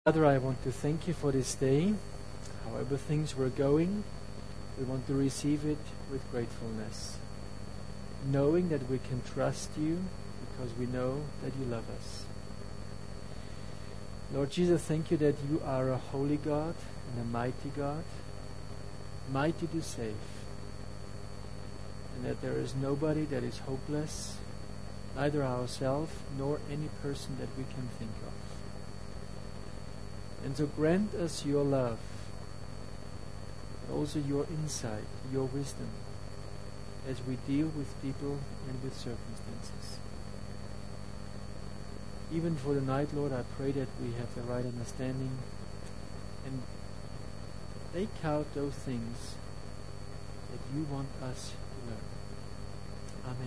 Father, I want to thank you for this day. However things were going, we want to receive it with gratefulness, knowing that we can trust you because we know that you love us. Lord Jesus, thank you that you are a holy God and a mighty God, mighty to save, and that there is nobody that is hopeless, neither ourselves nor any person that we can think of. And so grant us your love, but also your insight, your wisdom, as we deal with people and with circumstances. Even for the night, Lord, I pray that we have the right understanding and take out those things that you want us to learn. Amen.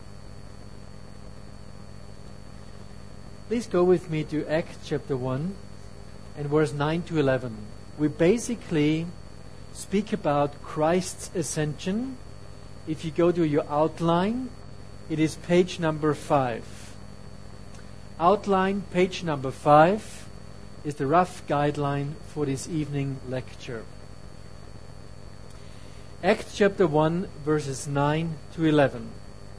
Please go with me to Acts chapter 1. And verse 9 to 11, we basically speak about Christ's ascension. If you go to your outline, it is page number 5. Outline, page number 5, is the rough guideline for this evening lecture. Acts chapter 1, verses 9 to 11.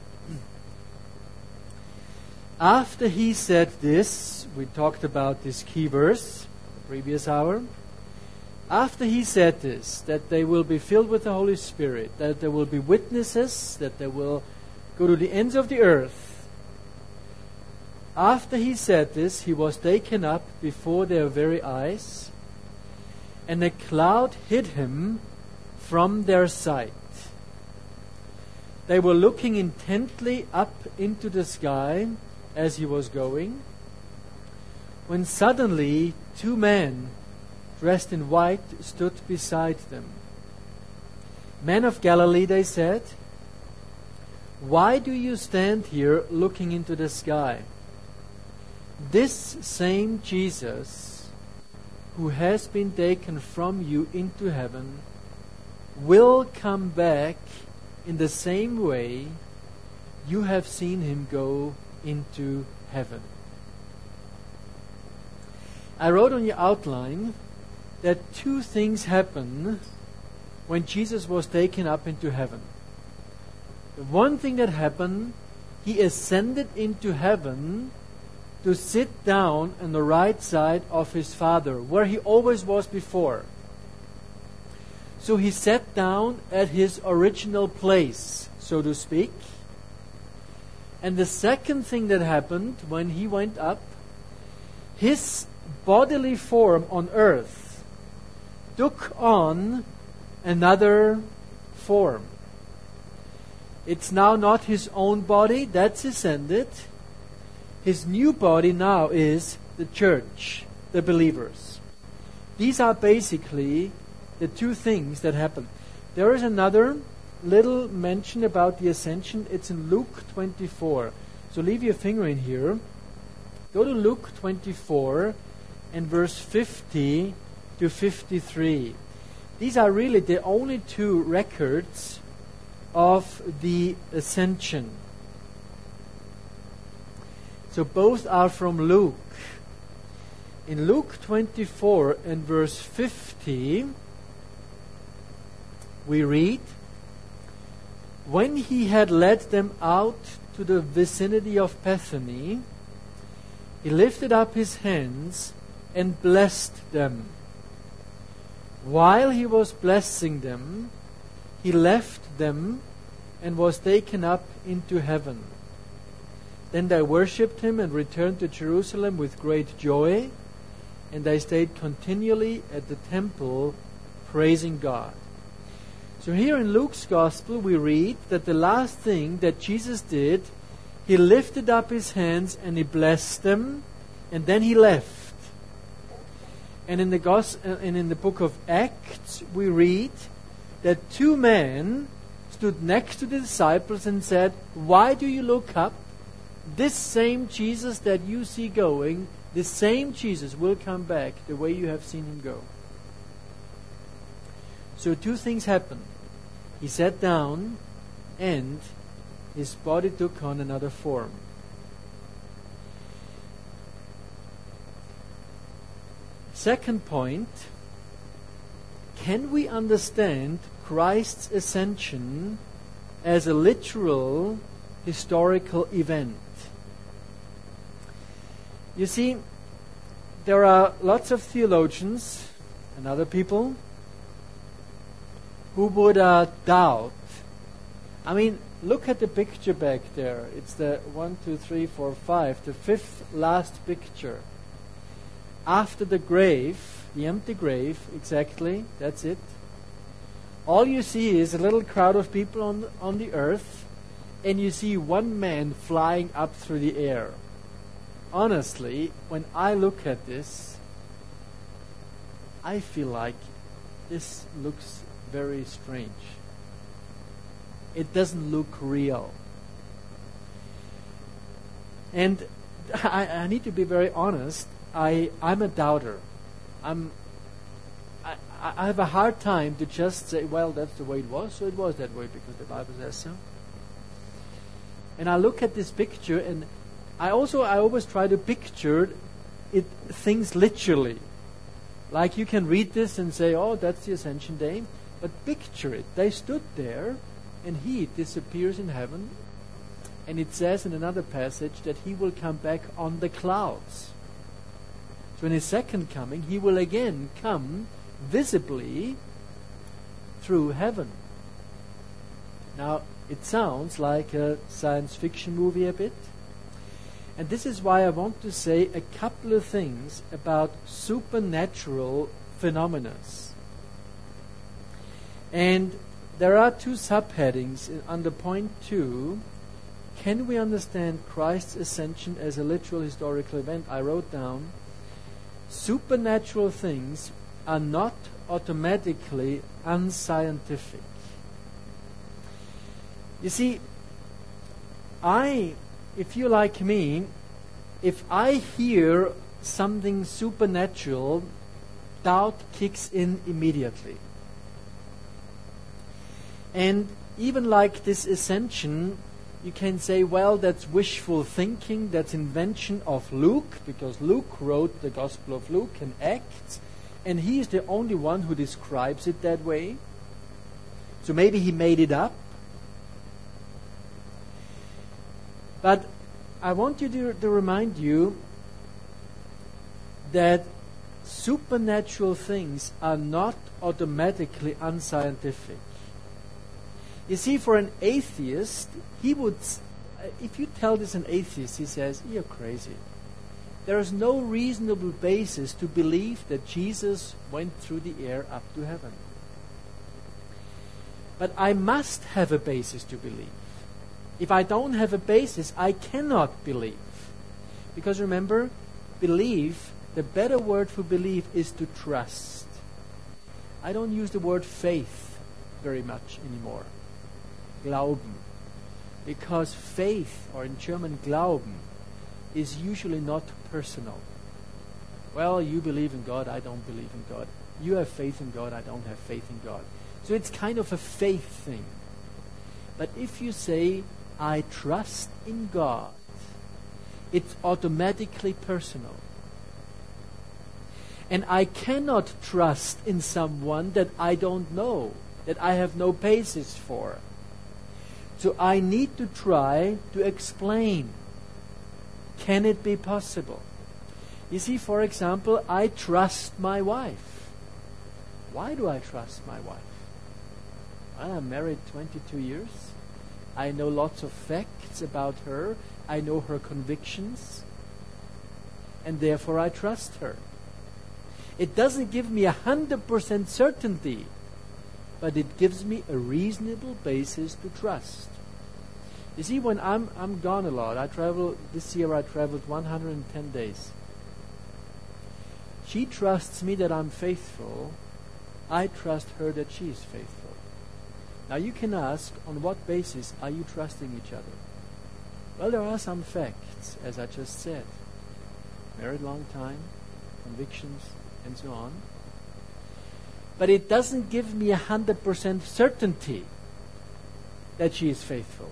After he said this, we talked about this key verse previous hour. After he said this, that they will be filled with the Holy Spirit, that there will be witnesses, that they will go to the ends of the earth. After he said this, he was taken up before their very eyes, and a cloud hid him from their sight. They were looking intently up into the sky as he was going, when suddenly 2 men dressed in white stood beside them. Men of Galilee, they said, why do you stand here looking into the sky? This same Jesus, who has been taken from you into heaven, will come back in the same way you have seen him go into heaven. I wrote on your outline that 2 things happened when Jesus was taken up into heaven. The one thing that happened, he ascended into heaven to sit down on the right side of his Father, where he always was before. So he sat down at his original place, so to speak. And the second thing that happened when he went up, his bodily form on earth took on another form. It's now not his own body, that's ascended. His new body now is the church, the believers. These are basically the 2 things that happen. There is another little mention about the ascension. It's in Luke 24. So leave your finger in here. Go to Luke 24 and verse 50 to 53. These are really the only 2 records of the ascension. So both are from Luke. In Luke 24 and verse 50, we read, when he had led them out to the vicinity of Bethany, he lifted up his hands and blessed them. While he was blessing them, he left them and was taken up into heaven. Then they worshipped him and returned to Jerusalem with great joy, and they stayed continually at the temple praising God. So here in Luke's Gospel we read that the last thing that Jesus did, he lifted up his hands and he blessed them, and then he left. And in the book of Acts, we read that 2 men stood next to the disciples and said, why do you look up? This same Jesus that you see going, this same Jesus will come back the way you have seen him go. So 2 things happened. He sat down and his body took on another form. Second point, can we understand Christ's ascension as a literal historical event? You see, there are lots of theologians and other people who would doubt. I mean, look at the picture back there. It's the 1, 2, 3, 4, 5, the fifth last picture. After the grave, the empty grave, exactly, that's it. All you see is a little crowd of people on the earth, and you see one man flying up through the air. Honestly, when I look at this, I feel like this looks very strange. It doesn't look real. And I need to be very honest. I'm a doubter. I have a hard time to just say, well, that's the way it was, so it was that way because the Bible says so. And I look at this picture, and I always try to picture things literally. Like you can read this and say, oh, that's the Ascension Day. But picture it. They stood there, and he disappears in heaven. And it says in another passage that he will come back on the clouds. So in his second coming, he will again come visibly through heaven. Now, it sounds like a science fiction movie a bit. And this is why I want to say a couple of things about supernatural phenomena. And there are two subheadings under point 2. Can we understand Christ's ascension as a literal historical event? I wrote down, supernatural things are not automatically unscientific. You see, if you're like me, if I hear something supernatural, doubt kicks in immediately. And even like this ascension, you can say, well, that's wishful thinking, that's invention of Luke, because Luke wrote the Gospel of Luke and Acts, and he is the only one who describes it that way. So maybe he made it up. But I want you to remind you that supernatural things are not automatically unscientific. You see, for an atheist, he would, if you tell this an atheist, he says, you're crazy. There is no reasonable basis to believe that Jesus went through the air up to heaven. But I must have a basis to believe. If I don't have a basis, I cannot believe. Because remember, believe, the better word for believe is to trust. I don't use the word faith very much anymore. Glauben. Because faith, or in German Glauben, is usually not personal. Well, you believe in God, I don't believe in God. You have faith in God, I don't have faith in God. So it's kind of a faith thing. But if you say, I trust in God, it's automatically personal. And I cannot trust in someone that I don't know, that I have no basis for. So I need to try to explain. Can it be possible? You see, for example, I trust my wife. Why do I trust my wife? Well, I'm married 22 years. I know lots of facts about her. I know her convictions. And therefore I trust her. It doesn't give me 100% certainty, but it gives me a reasonable basis to trust. You see, when I'm gone a lot, this year I traveled 110 days. She trusts me that I'm faithful. I trust her that she is faithful. Now you can ask, on what basis are you trusting each other? Well, there are some facts, as I just said. Married long time, convictions, and so on. But it doesn't give me 100% certainty that she is faithful.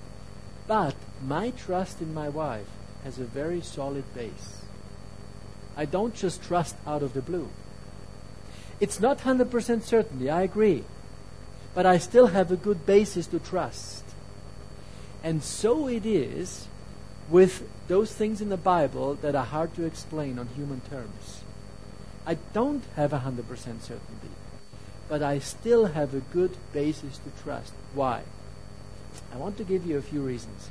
But my trust in my wife has a very solid base. I don't just trust out of the blue. It's not 100% certainty, I agree. But I still have a good basis to trust. And so it is with those things in the Bible that are hard to explain on human terms. I don't have 100% certainty, but I still have a good basis to trust. Why? I want to give you a few reasons.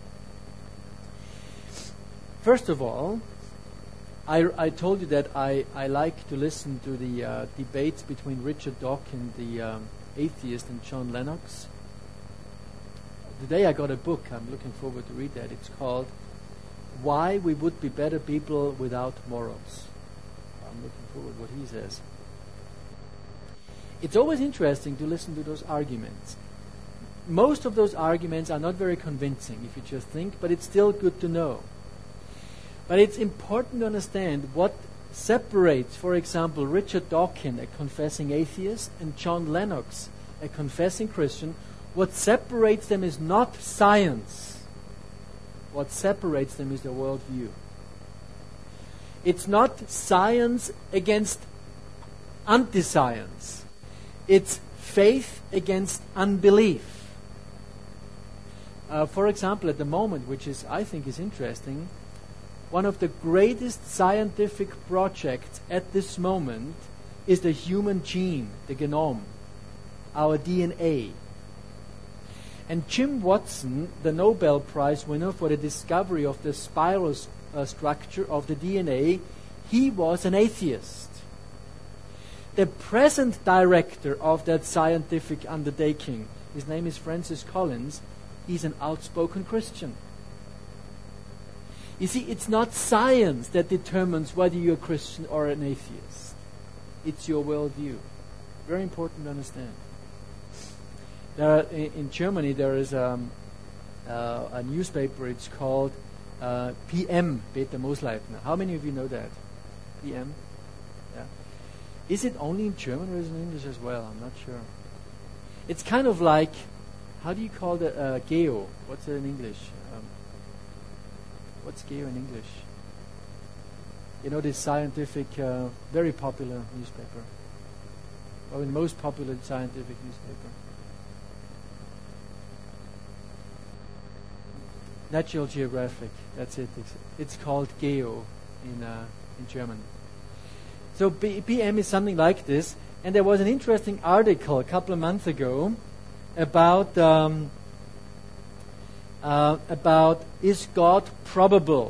First of all, I told you that I like to listen to the debates between Richard Dawkins, the atheist, and John Lennox. Today I got a book. I'm looking forward to read that. It's called Why We Would Be Better People Without Morals. I'm looking forward to what he says. It's always interesting to listen to those arguments. Most of those arguments are not very convincing if you just think, but it's still good to know. But it's important to understand what separates, for example, Richard Dawkins, a confessing atheist, and John Lennox, a confessing Christian. What separates them is not science. What separates them is their worldview. It's not science against anti-science. It's faith against unbelief. For example, at the moment, which is I think is interesting, one of the greatest scientific projects at this moment is the human gene, the genome, our DNA. And Jim Watson, the Nobel Prize winner for the discovery of the spiral structure of the DNA, he was an atheist. The present director of that scientific undertaking, his name is Francis Collins, he's an outspoken Christian. You see, it's not science that determines whether you're a Christian or an atheist. It's your worldview. Very important to understand. In Germany, there is a newspaper. It's called PM, Peter Mosleitner. How many of you know that? PM? Yeah. Is it only in German or is it in English as well? I'm not sure. It's kind of like, how do you call the Geo? What's it in English? What's Geo in English? You know, this scientific, very popular newspaper. Or the most popular scientific newspaper. Natural Geographic, that's it. It's called Geo in German. So PM is something like this. And there was an interesting article a couple of months ago about is God probable?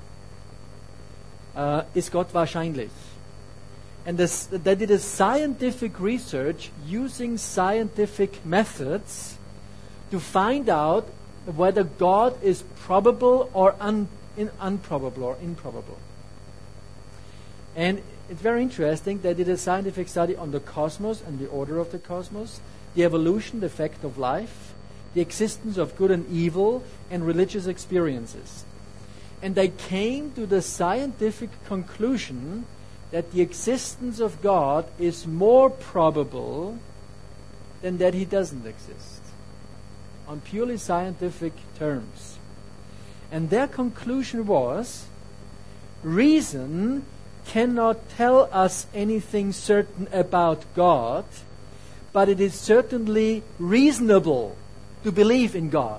Is Gott wahrscheinlich? And they did a scientific research using scientific methods to find out whether God is probable or unprobable or improbable. And it's very interesting. They did a scientific study on the cosmos and the order of the cosmos, the evolution, the fact of life, the existence of good and evil, and religious experiences. And they came to the scientific conclusion that the existence of God is more probable than that he doesn't exist, on purely scientific terms. And their conclusion was, reason cannot tell us anything certain about God, but it is certainly reasonable to believe in God.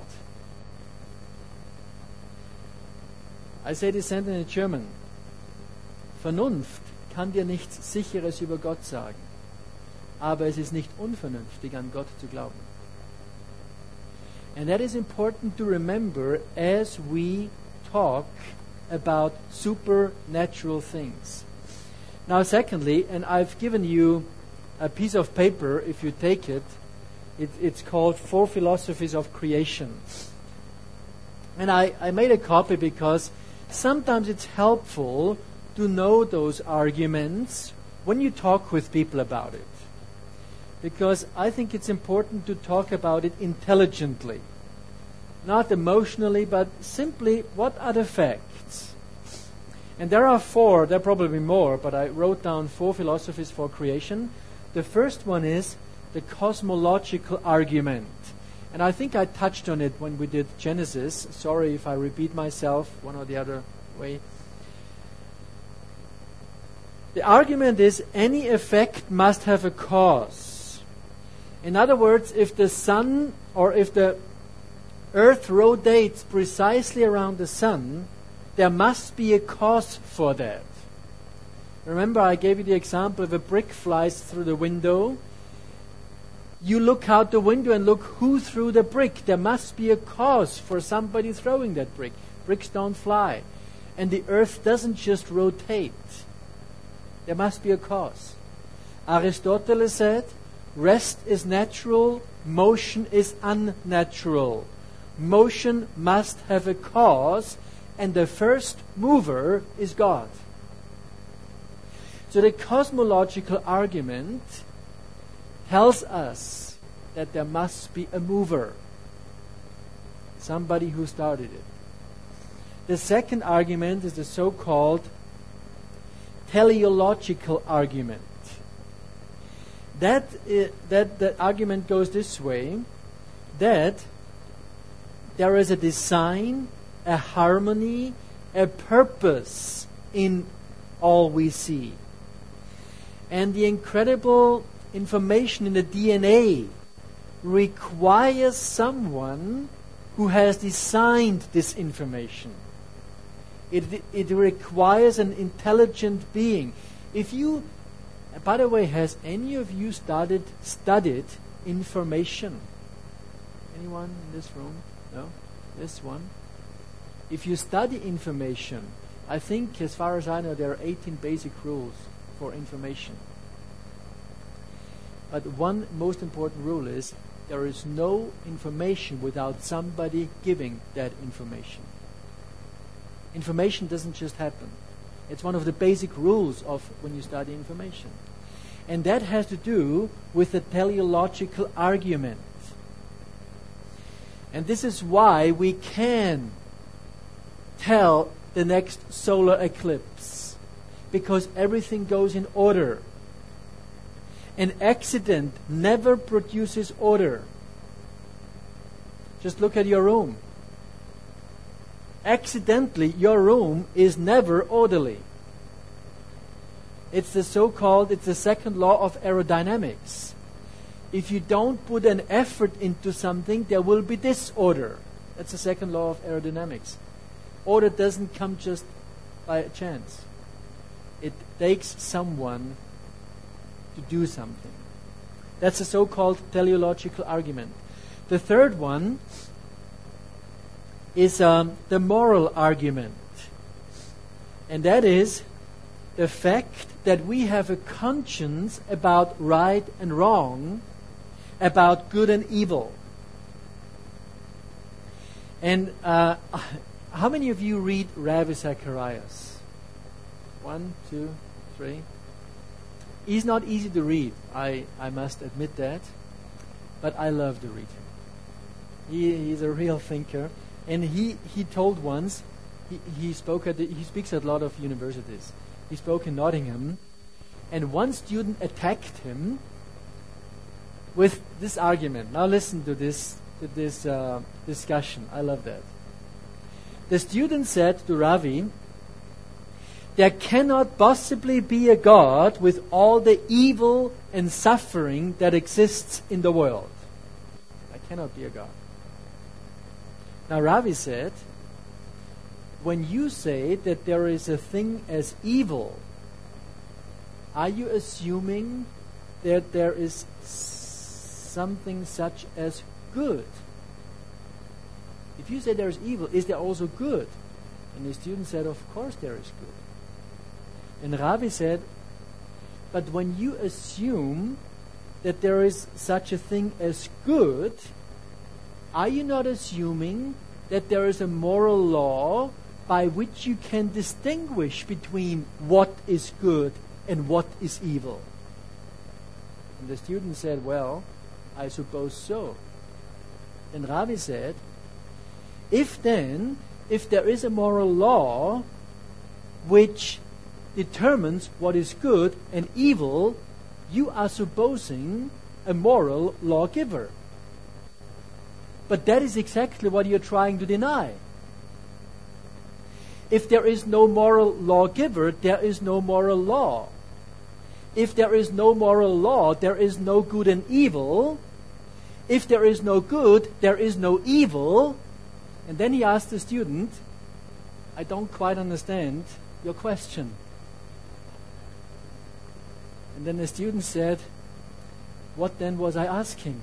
I say this sentence in German. Vernunft kann dir nichts Sicheres über Gott sagen, aber es ist nicht unvernünftig, an Gott zu glauben. And that is important to remember as we talk about supernatural things. Now, secondly, and I've given you a piece of paper, if you take it, it's called 4 Philosophies of Creation. And I made a copy because sometimes it's helpful to know those arguments when you talk with people about it. Because I think it's important to talk about it intelligently. Not emotionally, but simply, what are the facts? And there are 4, there are probably more, but I wrote down 4 philosophies for creation. The first one is the cosmological argument. And I think I touched on it when we did Genesis. Sorry if I repeat myself one or the other way. The argument is any effect must have a cause. In other words, if the sun or if the earth rotates precisely around the sun, there must be a cause for that. Remember, I gave you the example: if a brick flies through the window, you look out the window and look who threw the brick. There must be a cause for somebody throwing that brick. Bricks don't fly. And the earth doesn't just rotate. There must be a cause. Aristotle said, rest is natural, motion is unnatural. Motion must have a cause, and the first mover is God. So the cosmological argument tells us that there must be a mover, somebody who started it. The second argument is the so-called teleological argument. That argument goes this way, that there is a design, a harmony, a purpose in all we see. And the incredible information in the DNA requires someone who has designed this information. It requires an intelligent being. If you, by the way, has any of you studied information? Anyone in this room? No? This one? If you study information, I think, as far as I know, there are 18 basic rules for information. But one most important rule is there is no information without somebody giving that information. Information doesn't just happen. It's one of the basic rules of when you study information. And that has to do with the teleological argument. And this is why we can tell the next solar eclipse, because everything goes in order. An accident never produces order. Just look at your room. Accidentally, your room is never orderly. It's the second law of aerodynamics. If you don't put an effort into something, there will be disorder. That's the second law of aerodynamics. Order doesn't come just by chance. It takes someone to do something. That's the so-called teleological argument. The third one is the moral argument. And that is the fact that we have a conscience about right and wrong, about good and evil. And how many of you read Ravi Zacharias? 1, 2, 3. He's not easy to read, I must admit that, but I love to read him. He's a real thinker, and he told once, he speaks at a lot of universities. He spoke in Nottingham, and one student attacked him with this argument. Now listen to this discussion. I love that. The student said to Ravi, there cannot possibly be a God with all the evil and suffering that exists in the world. There cannot be a God. Now Ravi said, when you say that there is a thing as evil, are you assuming that there is something such as good? If you say there is evil, is there also good? And the student said, of course there is good. And Ravi said, but when you assume that there is such a thing as good, are you not assuming that there is a moral law by which you can distinguish between what is good and what is evil? And the student said, well, I suppose so. And Ravi said, if there is a moral law which determines what is good and evil, you are supposing a moral lawgiver. But that is exactly what you're trying to deny. If there is no moral lawgiver, there is no moral law. if there is no moral law, there is no good and evil. If there is no good, there is no evil. And then he asked the student, I don't quite understand your question. And then the student said, what then was I asking?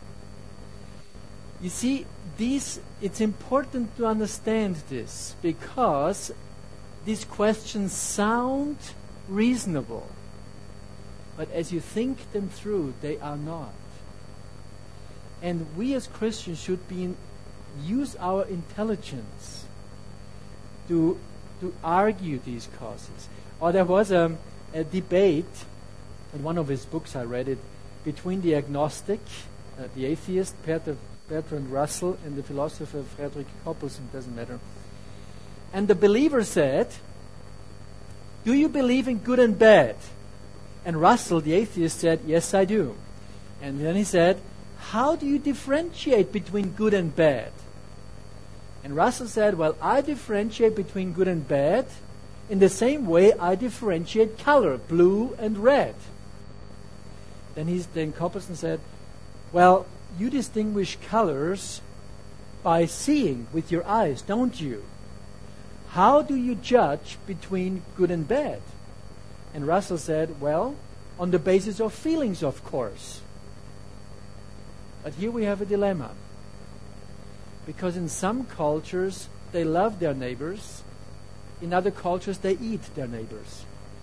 You see, it's important to understand this, because these questions sound reasonable, but as you think them through, they are not. And we as Christians should use our intelligence to argue these causes. Or there was a debate, in one of his books I read it, between the agnostic, the atheist, Bertrand Russell, and the philosopher Frederick Coppelson, doesn't matter. And the believer said, do you believe in good and bad? And Russell, the atheist, said, yes, I do. And then he said, how do you differentiate between good and bad? And Russell said, well, I differentiate between good and bad in the same way I differentiate color, blue and red. Then Coppelson said, well, you distinguish colors by seeing with your eyes, don't you? How do you judge between good and bad? And Russell said, well, on the basis of feelings, of course. But here we have a dilemma. Because in some cultures, they love their neighbors. In other cultures, they eat their neighbors.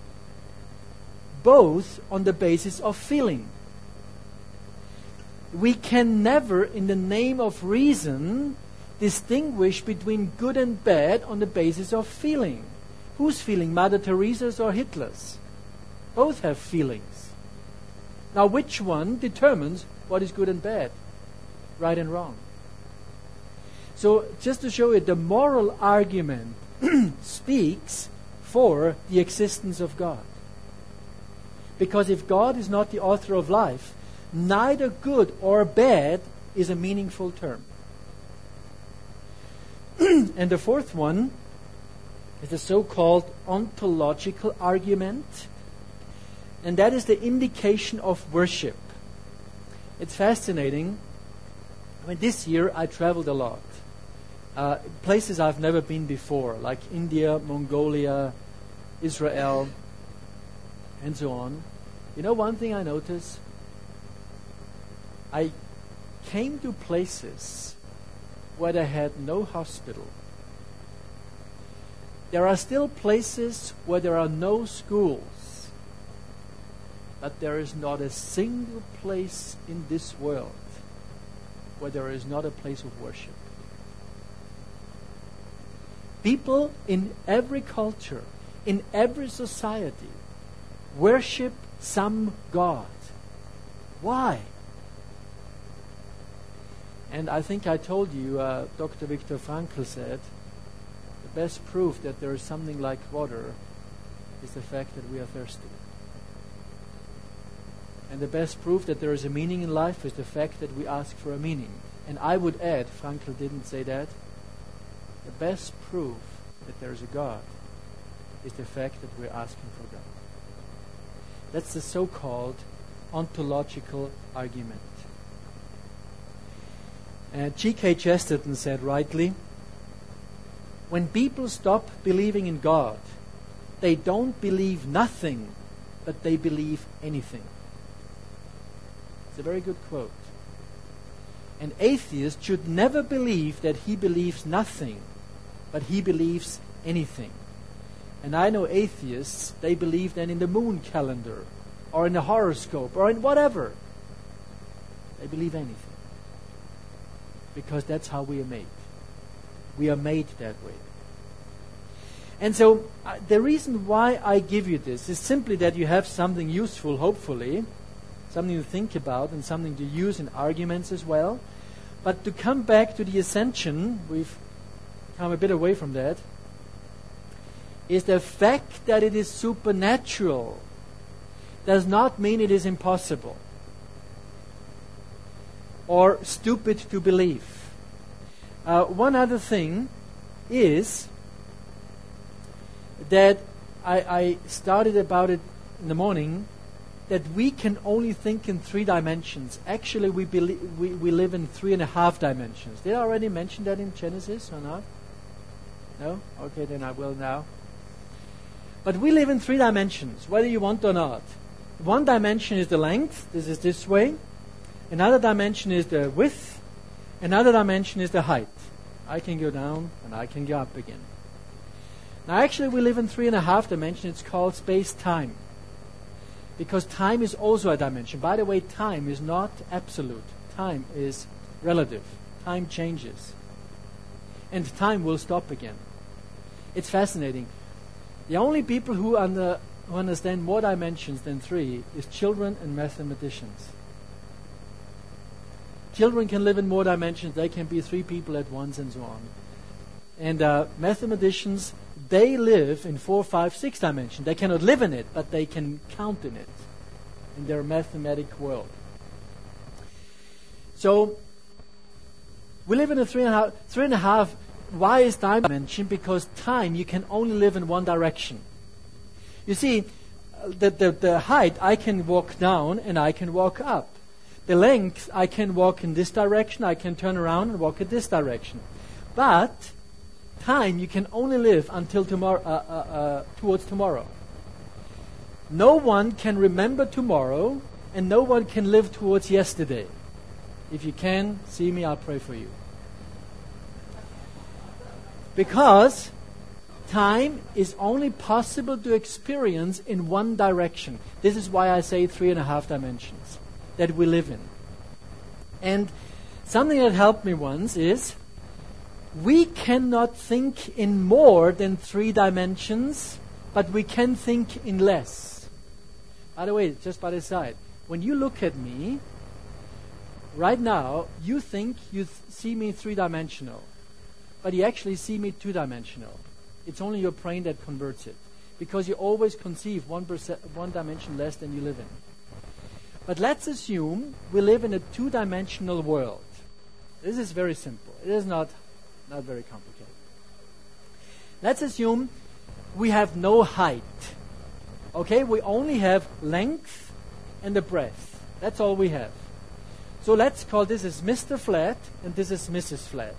Both on the basis of feeling. We can never, in the name of reason, distinguish between good and bad on the basis of feeling. Whose feeling? Mother Teresa's or Hitler's? Both have feelings. Now, which one determines what is good and bad, right and wrong? So, just to show you, the moral argument speaks for the existence of God. Because if God is not the author of life, neither good or bad is a meaningful term. And the fourth one is the so-called ontological argument, and that is the indication of worship. It's fascinating. I mean, this year I traveled a lot. Places I've never been before, like India, Mongolia, Israel, and so on. You know, one thing I noticed? I came to places where they had no hospital. There are still places where there are no schools. But there is not a single place in this world where there is not a place of worship. People in every culture, in every society, worship some God. Why? And I think I told you, Dr. Viktor Frankl said, the best proof that there is something like water is the fact that we are thirsty. And the best proof that there is a meaning in life is the fact that we ask for a meaning. And I would add, Frankl didn't say that, the best proof that there is a God is the fact that we're asking for God. That's the so-called ontological argument. G.K. Chesterton said rightly, when people stop believing in God, they don't believe nothing, but they believe anything. It's a very good quote. An atheist should never believe that he believes nothing, but he believes anything. And I know atheists, they believe then in the moon calendar, or in the horoscope, or in whatever. They believe anything. Because that's how we are made. We are made that way. And so, the reason why I give you this is simply that you have something useful, hopefully, something to think about and something to use in arguments as well. But to come back to the ascension, we've come a bit away from that, is the fact that it is supernatural does not mean it is impossible or stupid to believe. One other thing is that I started about it in the morning. that we can only think in 3 dimensions. Actually, we live in 3.5 dimensions. Did I already mention that in Genesis or not? No? Okay, then I will now. But we live in 3 dimensions, whether you want or not. One dimension is the length. This is this way. Another dimension is the width. Another dimension is the height. I can go down and I can go up again. Now actually we live in 3.5 dimensions. It's called space-time. Because time is also a dimension. By the way, time is not absolute. Time is relative. Time changes. And time will stop again. It's fascinating. The only people who understand more dimensions than 3 is children and mathematicians. Children can live in more dimensions. They can be 3 people at once and so on. And mathematicians, they live in 4, 5, 6 dimensions. They cannot live in it, but they can count in it, in their mathematic world. So, we live in a 3.5. Why is time dimension? Because time, you can only live in one direction. You see, the height, I can walk down and I can walk up. The length, I can walk in this direction, I can turn around and walk in this direction. But time, you can only live until tomorrow, towards tomorrow. No one can remember tomorrow, and no one can live towards yesterday. If you can, see me, I'll pray for you. Because time is only possible to experience in one direction. This is why I say 3.5 dimensions that we live in. And something that helped me once is we cannot think in more than 3 dimensions, but we can think in less. By the way, just by the side, when you look at me, right now, you think you see me 3-dimensional, but you actually see me 2-dimensional. It's only your brain that converts it, because you always conceive 1 dimension less than you live in. But let's assume we live in a 2-dimensional world. This is very simple. It is not very complicated. Let's assume we have no height. Okay, we only have length and the breadth. That's all we have. So let's call this as Mr. Flat and this is Mrs. Flat.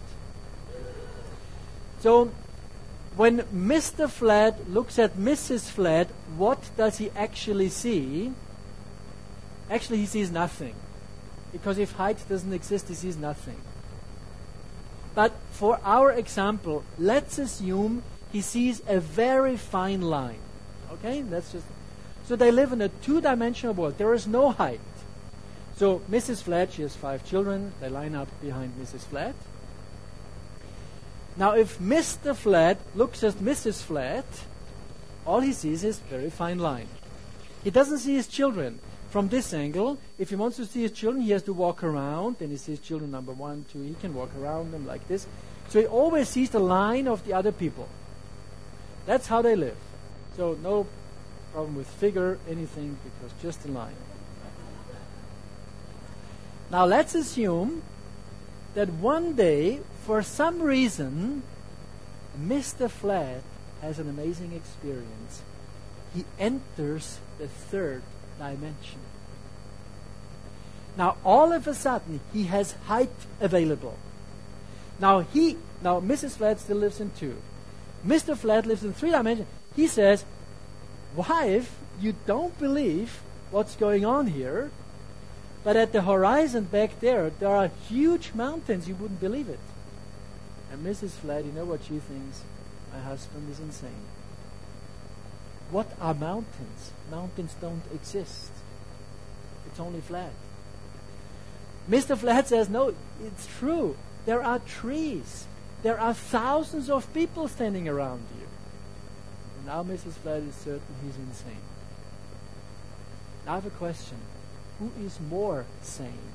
So when Mr. Flat looks at Mrs. Flat, what does he actually see? Actually, he sees nothing. Because if height doesn't exist, he sees nothing. But for our example, let's assume he sees a very fine line. Okay? So they live in a 2-dimensional world. There is no height. So Mrs. Flat, she has 5 children. They line up behind Mrs. Flat. Now if Mr. Flat looks at Mrs. Flat, all he sees is a very fine line. He doesn't see his children. From this angle, if he wants to see his children, he has to walk around. Then he sees children number 1, 2. He can walk around them like this. So he always sees the line of the other people. That's how they live. So no problem with figure, anything, because just a line. Now let's assume that one day, for some reason, Mr. Flat has an amazing experience. He enters the 3rd dimension. Now all of a sudden he has height available. Now Mrs. Flat still lives in 2. Mr. Flat lives in 3 dimensions. He says, wife, you don't believe what's going on here, but at the horizon back there are huge mountains. You wouldn't believe it. And Mrs. Flat, you know what she thinks? My husband is insane. What are mountains? Mountains don't exist. It's only flat. Mr. Flat says, no, it's true. There are trees. There are thousands of people standing around you. And now Mrs. Flat is certain he's insane. Now I have a question. Who is more sane?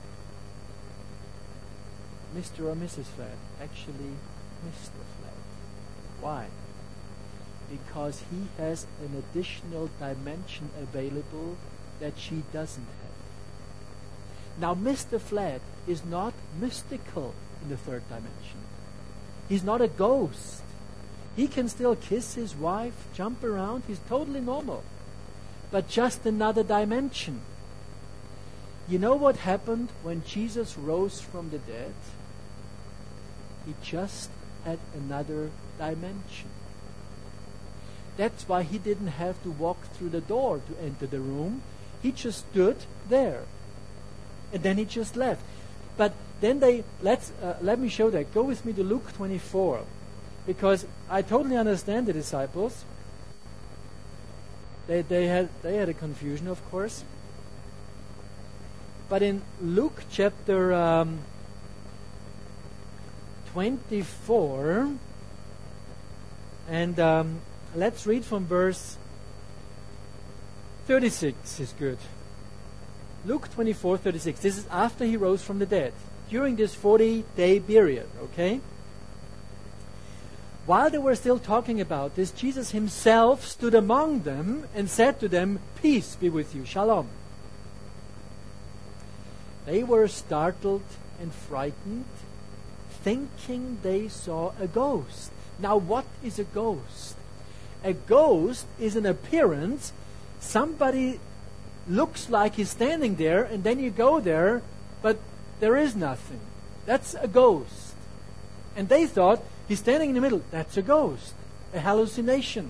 Mr. or Mrs. Flat? Actually, Mr. Flat. Why? Because he has an additional dimension available that she doesn't have. Now, Mr. Flat is not mystical in the 3rd dimension. He's not a ghost. He can still kiss his wife, jump around. He's totally normal. but just another dimension. You know what happened when Jesus rose from the dead? He just had another dimension. That's why he didn't have to walk through the door to enter the room. He just stood there. And then he just left. But then let me show that. Go with me to Luke 24. Because I totally understand the disciples. They had a confusion, of course. But in Luke chapter 24, and let's read from verse 36 is good. Luke 24:36. This is after he rose from the dead, during this 40-day period, okay? While they were still talking about this, Jesus himself stood among them and said to them, "Peace be with you, shalom." They were startled and frightened, thinking they saw a ghost. Now, what is a ghost? A ghost is an appearance. Somebody looks like he's standing there, and then you go there, but there is nothing. That's a ghost. And they thought, he's standing in the middle. That's a ghost, a hallucination.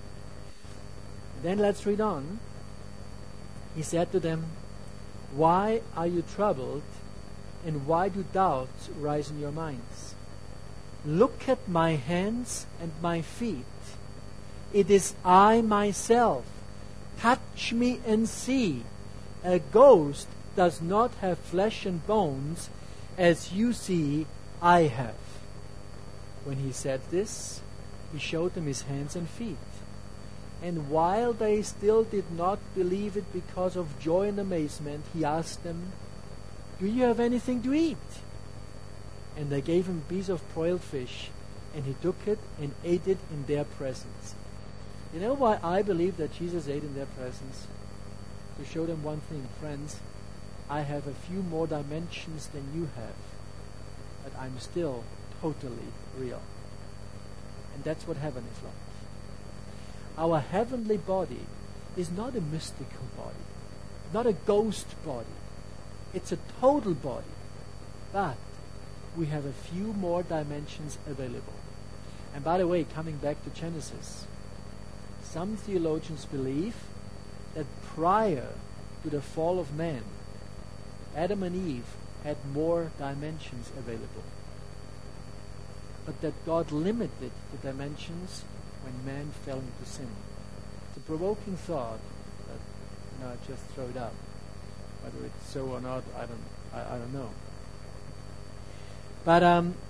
Then let's read on. He said to them, "Why are you troubled, and why do doubts rise in your minds? Look at my hands and my feet. It is I myself. Touch me and see. A ghost does not have flesh and bones, as you see I have." When he said this, he showed them his hands and feet. And while they still did not believe it because of joy and amazement, he asked them, "Do you have anything to eat?" And they gave him a piece of broiled fish, and he took it and ate it in their presence. You know why I believe that Jesus ate in their presence? To show them one thing, friends, I have a few more dimensions than you have, but I'm still totally real. And that's what heaven is like. Our heavenly body is not a mystical body, not a ghost body. It's a total body. But we have a few more dimensions available. And by the way, coming back to Genesis, some theologians believe that prior to the fall of man, Adam and Eve had more dimensions available. But that God limited the dimensions when man fell into sin. It's a provoking thought, but I just throw it out. Whether it's so or not, I don't know. But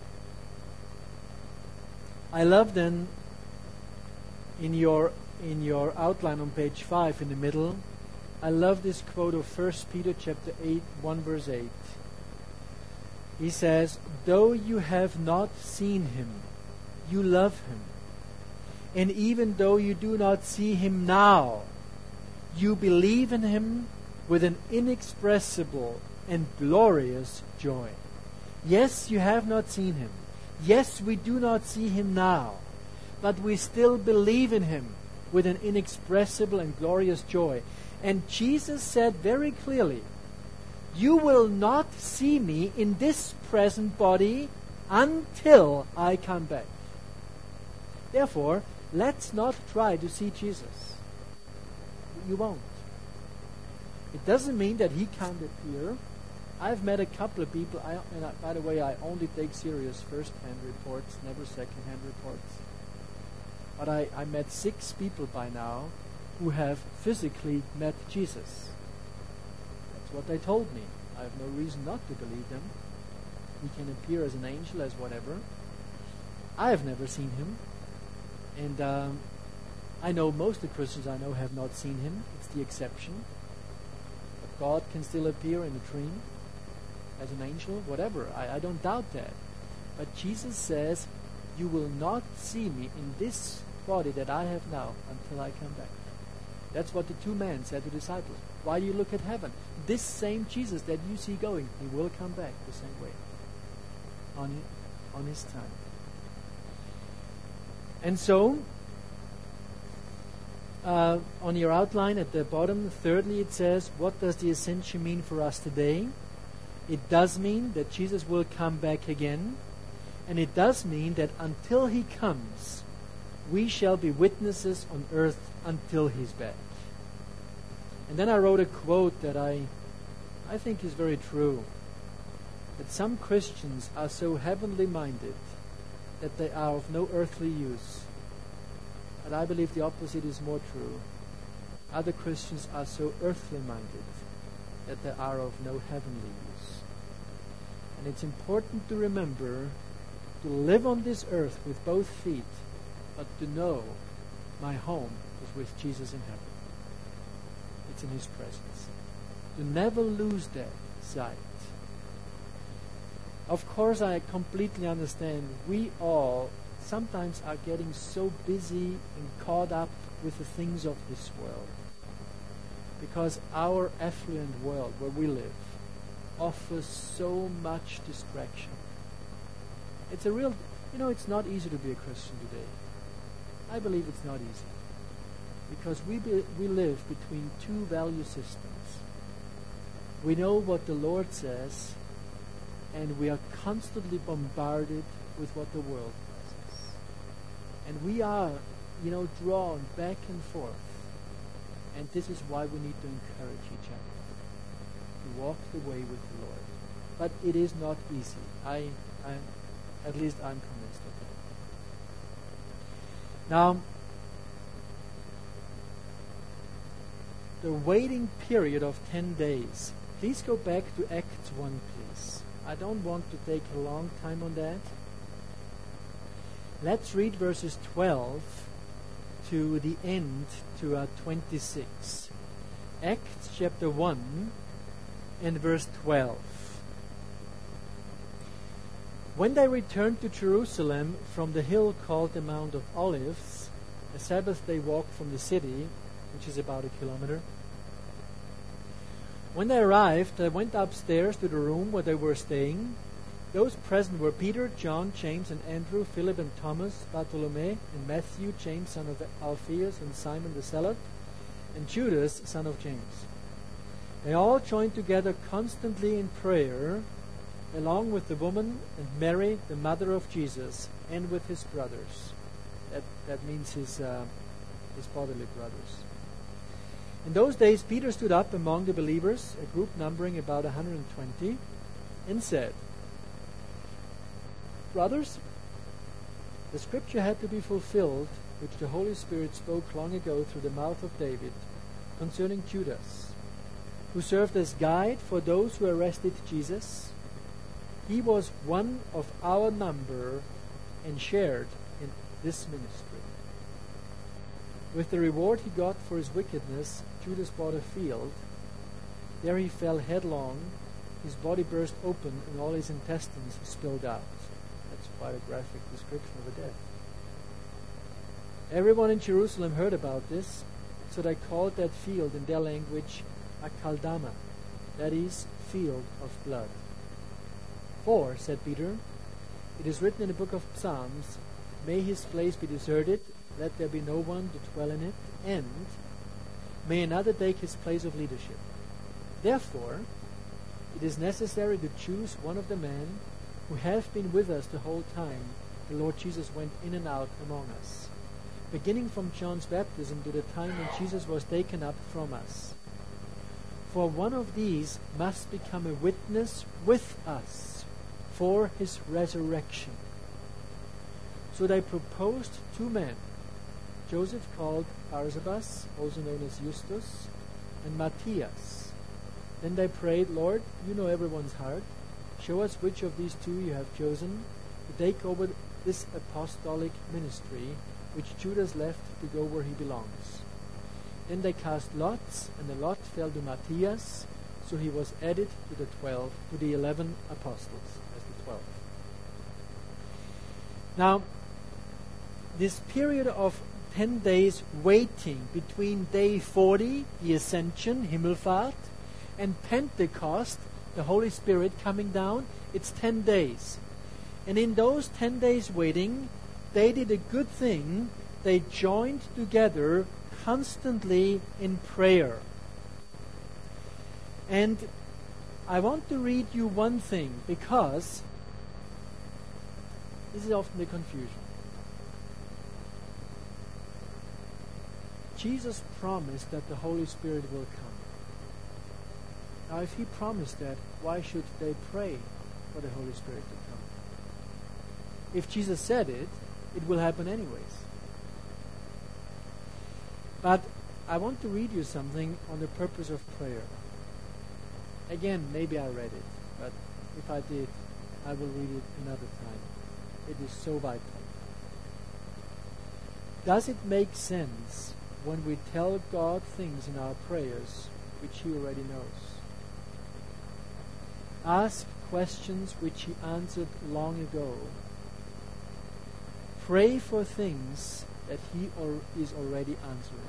I love then in your outline on page 5 in the middle, I love this quote of 1 Peter chapter 8, 1 verse 8. He says, "Though you have not seen him, you love him. And even though you do not see him now, you believe in him with an inexpressible and glorious joy." Yes, you have not seen him. Yes, we do not see him now. But we still believe in him with an inexpressible and glorious joy. And Jesus said very clearly, "You will not see me in this present body until I come back." Therefore, let's not try to see Jesus. You won't. It doesn't mean that he can't appear. I've met a couple of people, by the way, I only take serious first-hand reports, never second-hand reports. But I met 6 people by now who have physically met Jesus. That's what they told me. I have no reason not to believe them. He can appear as an angel, as whatever. I have never seen him. And I know most of the Christians I know have not seen him. It's the exception. But God can still appear in a dream, as an angel, whatever. I don't doubt that. But Jesus says, "You will not see me in this body that I have now until I come back." That's what the 2 men said to the disciples. "Why do you look at heaven? This same Jesus that you see going, he will come back the same way on his time." And so, on your outline at the bottom, thirdly, it says, what does the ascension mean for us today? It does mean that Jesus will come back again. And it does mean that until he comes, we shall be witnesses on earth until he's back. And then I wrote a quote that I think is very true. That some Christians are so heavenly minded that they are of no earthly use. But I believe the opposite is more true. Other Christians are so earthly minded that they are of no heavenly use. And it's important to remember to live on this earth with both feet, but to know my home is with Jesus in heaven. It's in his presence. To never lose that sight. Of course, I completely understand we all sometimes are getting so busy and caught up with the things of this world. Because our affluent world where we live offers so much distraction. It's a real, it's not easy to be a Christian today. I believe it's not easy. Because we live between two value systems. We know what the Lord says, and we are constantly bombarded with what the world says. And we are, drawn back and forth. And this is why we need to encourage each other to walk the way with the Lord. But it is not easy. At least I'm convinced of that. Now, the waiting period of 10 days. Please go back to Acts 1, please. I don't want to take a long time on that. Let's read verses 12 to the end, to 26. Acts chapter 1 and verse 12. When they returned to Jerusalem from the hill called the Mount of Olives, a Sabbath day walk from the city, which is about 1 kilometer. When they arrived, they went upstairs to the room where they were staying. Those present were Peter, John, James, and Andrew, Philip and Thomas, Bartholomew, and Matthew, James, son of Alphaeus, and Simon the Zealot, and Judas, son of James. They all joined together constantly in prayer, along with the woman and Mary, the mother of Jesus, and with his brothers. That means his bodily brothers. In those days, Peter stood up among the believers, a group numbering about 120, and said, "Brothers, the scripture had to be fulfilled, which the Holy Spirit spoke long ago through the mouth of David, concerning Judas, who served as guide for those who arrested Jesus. He was one of our number and shared in this ministry. With the reward he got for his wickedness, Judas bought a field. There he fell headlong. His body burst open and all his intestines spilled out." That's quite a graphic description of a death. Everyone in Jerusalem heard about this, so they called that field in their language Akaldama, that is, field of blood. "For," said Peter, "it is written in the book of Psalms, may his place be deserted, let there be no one to dwell in it, and may another take his place of leadership. Therefore, it is necessary to choose one of the men who have been with us the whole time the Lord Jesus went in and out among us, beginning from John's baptism to the time when Jesus was taken up from us. For one of these must become a witness with us for his resurrection." So they proposed 2 men, Joseph called Barsabas, also known as Justus, and Matthias. Then they prayed, "Lord, you know everyone's heart. Show us which of these 2 you have chosen to take over this apostolic ministry, which Judas left to go where he belongs." Then they cast lots, and the lot fell to Matthias, so he was added to the 11 apostles, as the 12. Now, this period of 10 days waiting between day 40, the Ascension, Himmelfahrt, and Pentecost, the Holy Spirit coming down, it's 10 days. And in those 10 days waiting, they did a good thing. They joined together constantly in prayer. And I want to read you one thing, because this is often the confusion. Jesus promised that the Holy Spirit will come. Now, if he promised that, why should they pray for the Holy Spirit to come? If Jesus said it, it will happen anyways. But I want to read you something on the purpose of prayer. Again, maybe I read it, but if I did, I will read it another time. It is so vital. Does it make sense when we tell God things in our prayers which He already knows? Ask questions which He answered long ago. Pray for things that He is already answering.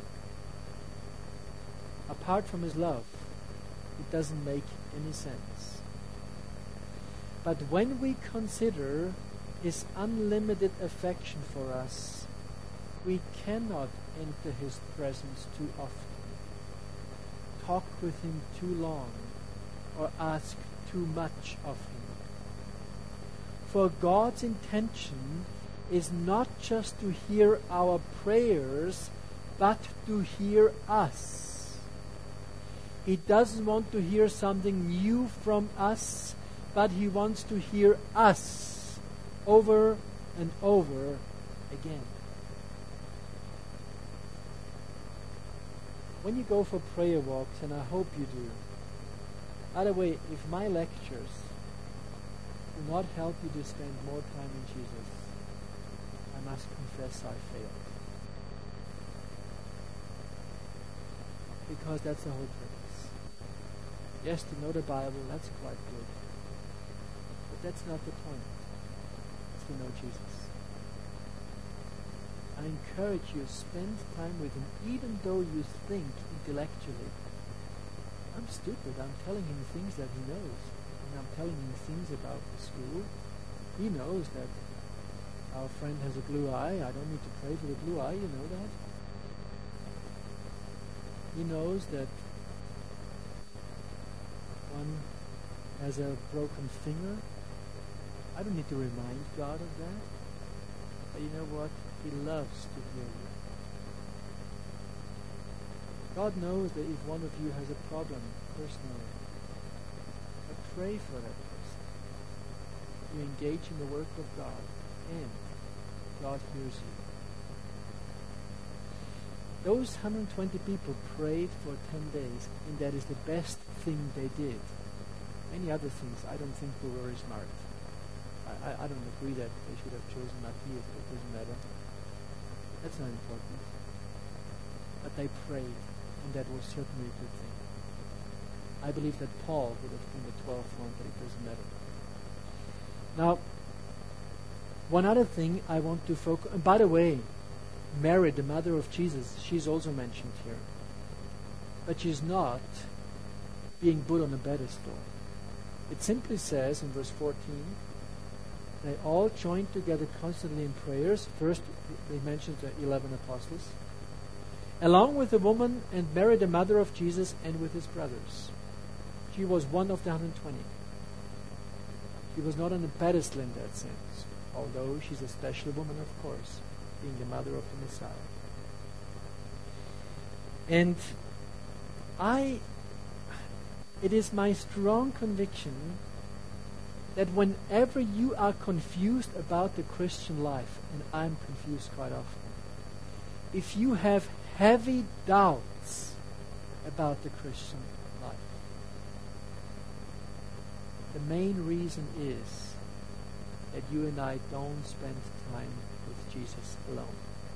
Apart from His love, it doesn't make any sense. But when we consider His unlimited affection for us, we cannot enter His presence too often, talk with Him too long, or ask too much of Him. For God's intention is not just to hear our prayers, but to hear us. He doesn't want to hear something new from us, but He wants to hear us over and over again. When you go for prayer walks, and I hope you do, by the way, if my lectures do not help you to spend more time in Jesus, I must confess I failed. Because that's the whole purpose. Yes, to know the Bible, that's quite good. But that's not the point. It's to know Jesus. I encourage you, spend time with Him, even though you think intellectually, I'm stupid, I'm telling him things that he knows. And I'm telling him things about the school. He knows that our friend has a blue eye. I don't need to pray for the blue eye, you know that. He knows that one has a broken finger. I don't need to remind God of that. But you know what? He loves to hear you. God knows that if one of you has a problem personally, but pray for that person. You engage in the work of God, and God hears you. Those 120 people prayed for 10 days, and that is the best thing they did. Many other things I don't think were very smart. I don't agree that they should have chosen Matthias, but it doesn't matter. That's not important. But they prayed, and that was certainly a good thing. I believe that Paul would have been the 12th one, but it doesn't matter. Now, one other thing I want to focus on, by the way, Mary, the mother of Jesus, she's also mentioned here. But she's not being put on a pedestal. It simply says in verse 14, they all joined together constantly in prayers. First, they mentioned the 11 apostles, along with the woman and Mary, the mother of Jesus, and with his brothers. She was one of the 120. She was not on a pedestal in that sense, although she's a special woman, of course, being the mother of the Messiah. And it is my strong conviction that whenever you are confused about the Christian life, and I'm confused quite often, if you have heavy doubts about the Christian life, the main reason is that you and I don't spend time with Jesus alone.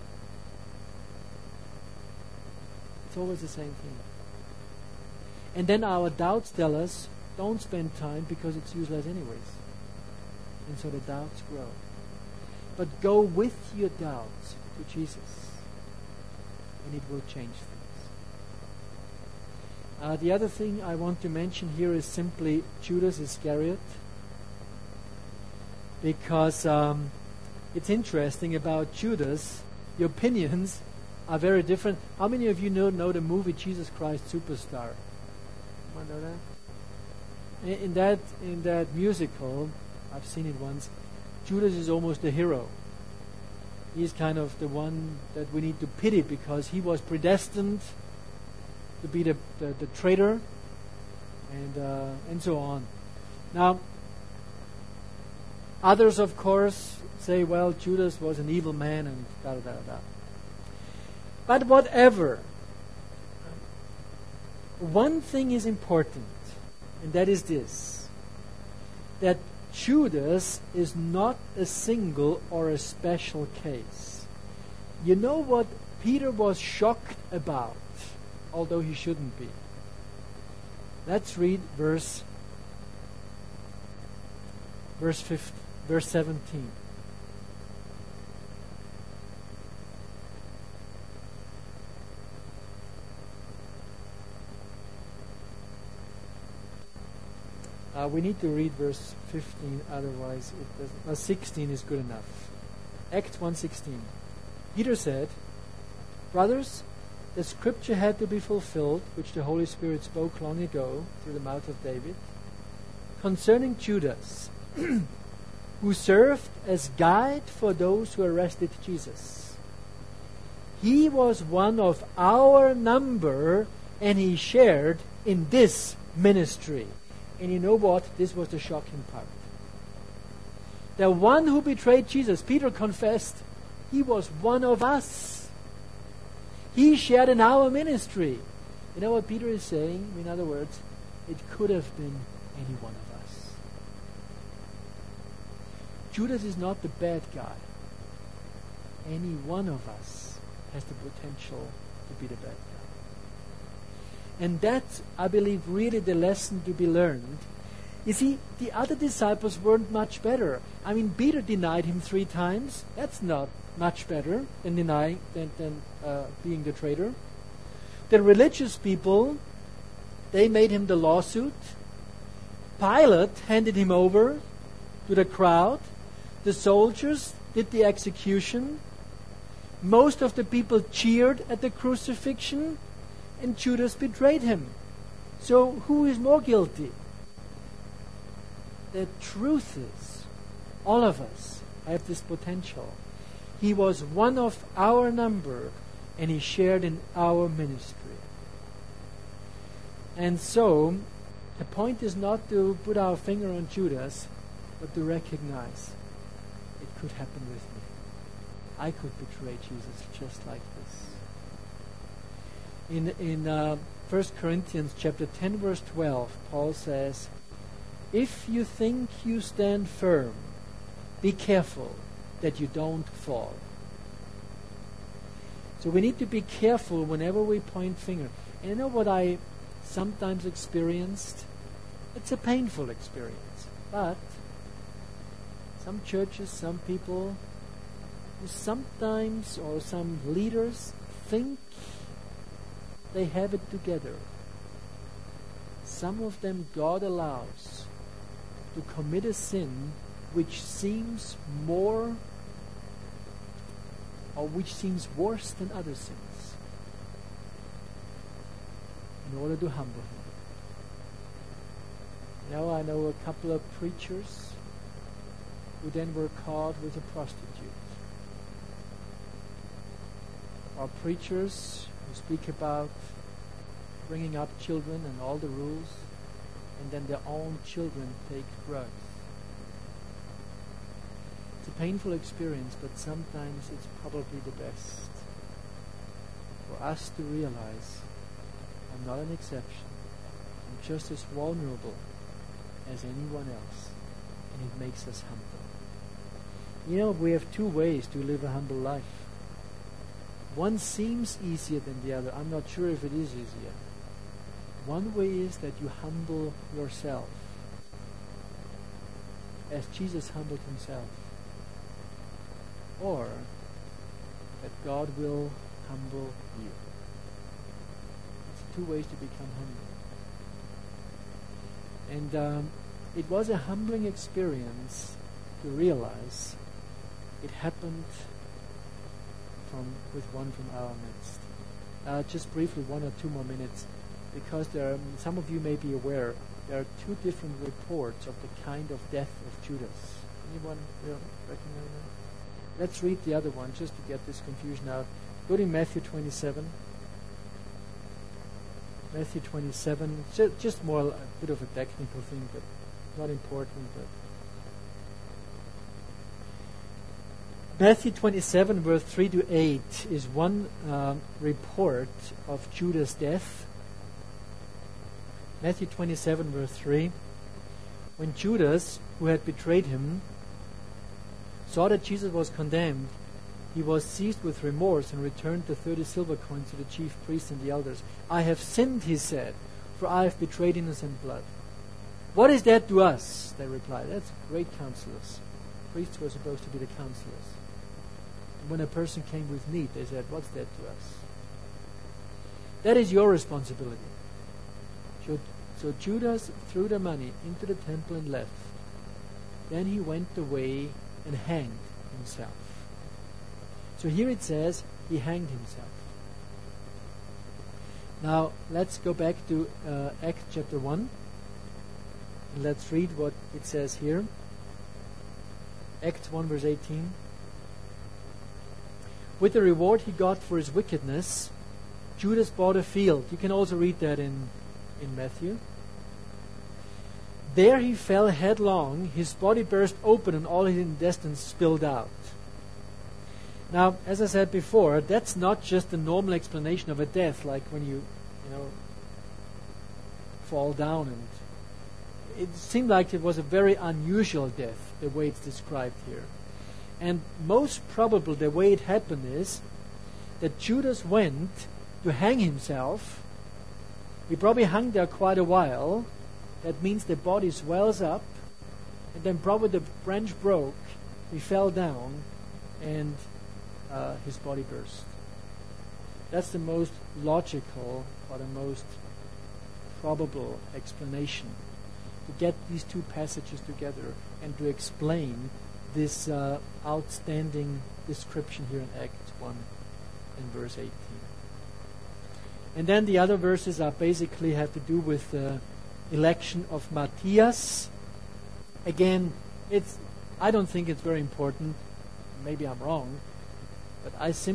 It's always the same thing. And then our doubts tell us, don't spend time because it's useless anyways. And so the doubts grow. But go with your doubts to Jesus, and it will change things. The other thing I want to mention here is simply Judas Iscariot, because it's interesting about Judas. The opinions are very different. How many of you know the movie Jesus Christ Superstar? Anyone know that? In that musical, I've seen it once, Judas is almost the hero. He's kind of the one that we need to pity because he was predestined to be the traitor and so on. Now, others, of course, say, well, Judas was an evil man and da-da-da-da. But whatever, one thing is important, and that is this, that Judas is not a single or a special case. You know what Peter was shocked about, although he shouldn't be? Let's read verse 17. We need to read verse 15, otherwise it doesn't. 16 is good enough. Acts 1:16. Peter said, "Brothers, the scripture had to be fulfilled, which the Holy Spirit spoke long ago through the mouth of David, concerning Judas, who served as guide for those who arrested Jesus. He was one of our number, and he shared in this ministry." And you know what? This was the shocking part. The one who betrayed Jesus, Peter confessed, he was one of us. He shared in our ministry. You know what Peter is saying? In other words, it could have been any one of us. Judas is not the bad guy. Any one of us has the potential to be the bad guy. And that's, I believe, really the lesson to be learned. You see, the other disciples weren't much better. I mean, Peter denied him 3 times. That's not much better than being the traitor. The religious people, they made him the lawsuit. Pilate handed him over to the crowd. The soldiers did the execution. Most of the people cheered at the crucifixion. And Judas betrayed him. So who is more guilty? The truth is, all of us have this potential. He was one of our number, and he shared in our ministry. And so, the point is not to put our finger on Judas, but to recognize it could happen with me. I could betray Jesus just like this. In 1 Corinthians chapter 10, verse 12, Paul says, "If you think you stand firm, be careful that you don't fall." So we need to be careful whenever we point finger. And you know what I sometimes experienced? It's a painful experience. But some churches, some people, sometimes, or some leaders think they have it together. Some of them God allows to commit a sin which seems more or which seems worse than other sins in order to humble him. I know a couple of preachers who then were caught with a prostitute. Or preachers who speak about bringing up children and all the rules, and then their own children take drugs. It's a painful experience, but sometimes it's probably the best for us to realize I'm not an exception. I'm just as vulnerable as anyone else, and it makes us humble. We have 2 ways to live a humble life. One seems easier than the other. I'm not sure if it is easier. One way is that you humble yourself as Jesus humbled himself. Or that God will humble you. It's 2 ways to become humble. And it was a humbling experience to realize it happened with one from our midst. Just briefly, 1 or 2 more minutes, because some of you may be aware there are 2 different reports of the kind of death of Judas. Anyone recognize that? Let's read the other one just to get this confusion out. Go to Matthew 27. Matthew 27, just more a bit of a technical thing, but not important. But Matthew 27, verse 3 to 8 is one report of Judas' death. Matthew 27, verse 3. When Judas, who had betrayed him, saw that Jesus was condemned, he was seized with remorse and returned the 30 silver coins to the chief priests and the elders. I have sinned, he said, for I have betrayed innocent blood. What is that to us? They replied. That's great counselors. Priests were supposed to be the counselors. And when a person came with need, they said, what's that to us? That is your responsibility. So Judas threw the money into the temple and left. Then he went away and hanged himself. So here it says he hanged himself. Now let's go back to Acts chapter 1. And let's read what it says here. Acts 1 verse 18. With the reward he got for his wickedness, Judas bought a field. You can also read that in Matthew. There he fell headlong, his body burst open and all his intestines spilled out. Now, as I said before, that's not just the normal explanation of a death, like when you fall down. And it seemed like it was a very unusual death, the way it's described here. And most probably the way it happened is that Judas went to hang himself. He probably hung there quite a while. That means the body swells up, and then probably the branch broke. He fell down, and his body burst. That's the most logical or the most probable explanation, to get these 2 passages together and to explain this outstanding description here in Acts 1 and verse 18. And then the other verses are basically have to do with the election of Matthias. Again, I don't think it's very important. Maybe I'm wrong. But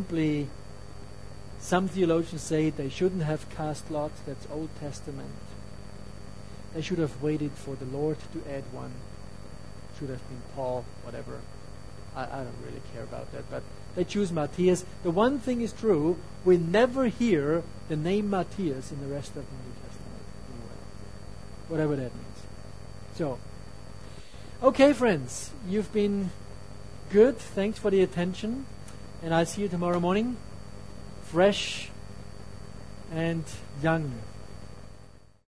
some theologians say they shouldn't have cast lots. That's Old Testament. They should have waited for the Lord to add one. Should have been Paul, whatever. I don't really care about that. But they choose Matthias. The one thing is true, we never hear the name Matthias in the rest of the New Testament. Anyway, whatever that means. So, okay, friends, you've been good. Thanks for the attention. And I'll see you tomorrow morning, fresh and young.